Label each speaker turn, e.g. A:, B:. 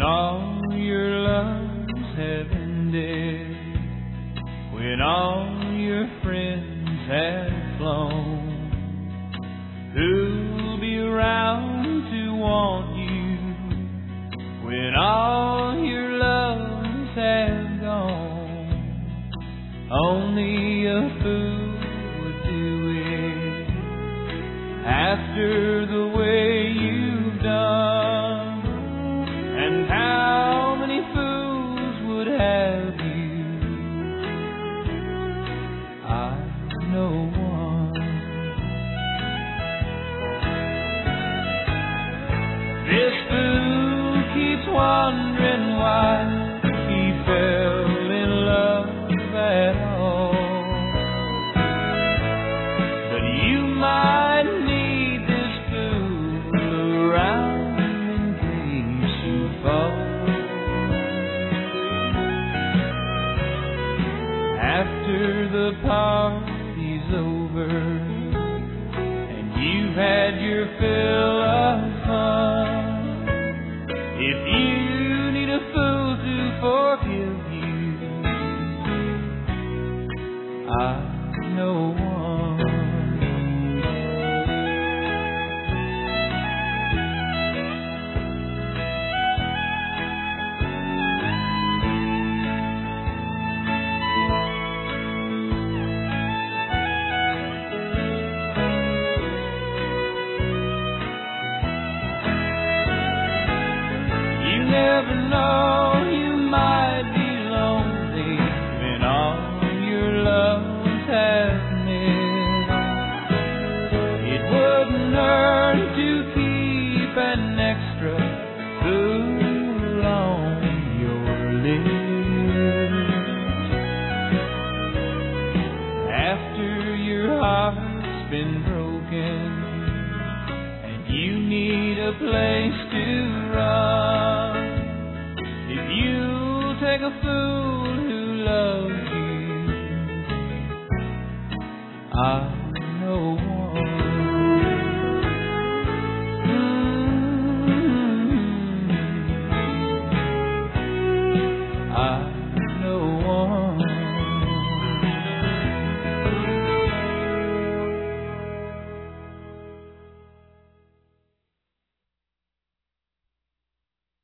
A: all your loves have ended, when all your friends have flown, who'll be around to want you when all your loves have gone? Only a fool would do it after the way you've done. And how many fools would have you? I know one. This fool keeps wondering why he fell in love at all. But you might need this fool around in case you fall. After the party's over and you've had your fill of fun, if you need a fool to forgive you, I know one. You never know, you might be lonely when all your loves have missed. It wouldn't hurt to keep an extra fool on your list. After your heart's been broken and you need a place to run, if you take a fool who loves you,